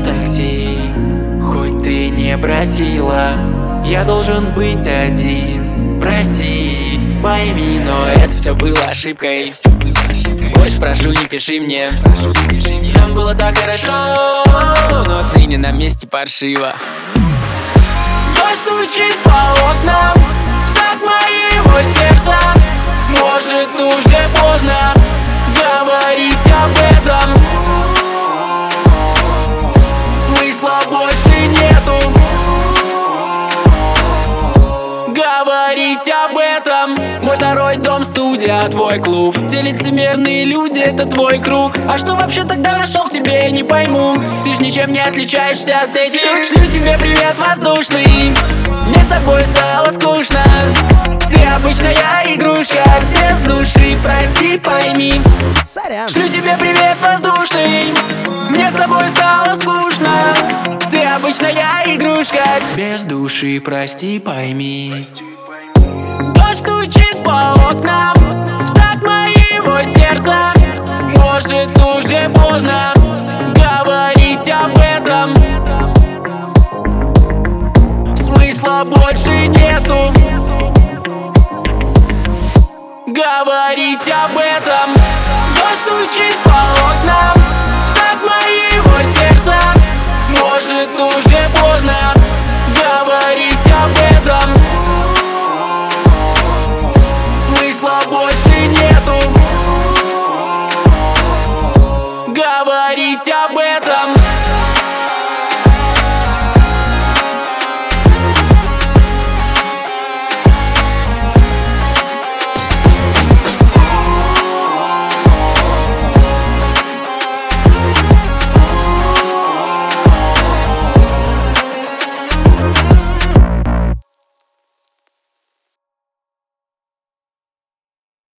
такси, хоть ты не просила. Я должен быть один, прости, пойми, но это все было ошибкой. Больше прошу, не пиши мне. Нам было так хорошо, но ты не на месте, паршиво. Дождь стучит по окнам, так моего сердца. Может, уже поздно говорить об этом. Смысла больше нету говорить об этом. Мой второй дом, студия, твой клуб. Те лицемерные люди, это твой круг. А что вообще тогда нашел в тебе, я не пойму. Ты ж ничем не отличаешься от этих. Шлю тебе привет воздушный, мне с тобой стало скучно. Ты обычная игрушка, без души, прости, пойми. Сорян. Шлю тебе привет воздушный, мне с тобой стало скучно. Ты обычная игрушка, без души, прости, пойми. Дождь стучит по окнам, так моего сердца. Может, уже поздно говорить об этом. Смысла больше нету говорить об этом. Дождь стучит по окнам,